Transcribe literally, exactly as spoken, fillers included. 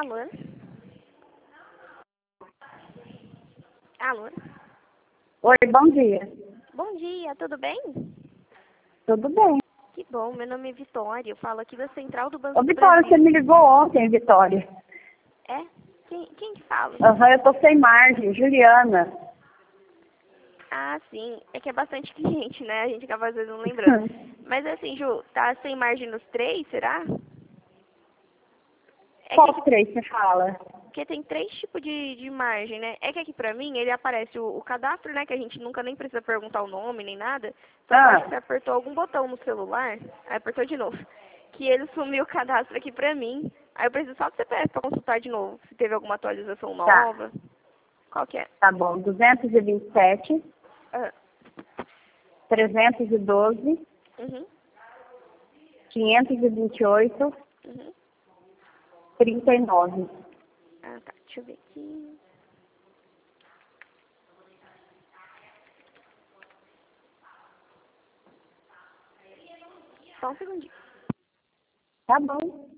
Alô? Alô? Oi, bom dia. Bom dia, tudo bem? Tudo bem. Que bom, meu nome é Vitória, eu falo aqui da Central do Banco Ô, do Vitória, você Brasil. me ligou ontem, Vitória. É? Quem, quem que fala? Aham, eu tô sem margem, Juliana. Ah, sim, é que é bastante cliente, né? A gente acaba às vezes não lembrando. Mas assim, Ju, tá sem margem nos três, será? É que Qual aqui, três você fala? porque tem três tipos de, de margem, né? É que aqui pra mim, ele aparece o, o cadastro, né? Que a gente nunca nem precisa perguntar o nome nem nada. Só que eu acho que Ah, você apertou algum botão no celular, aí apertou de novo. Que ele sumiu o cadastro aqui pra mim. Aí eu preciso só do C P F pra consultar de novo, se teve alguma atualização tá. nova. Qual que é? Tá bom. duzentos e vinte e sete, Ah, trezentos e doze, uhum, quinhentos e vinte e oito, uhum. trinta e nove. Ah, tá. Deixa eu ver aqui. Só um segundinho. Tá bom.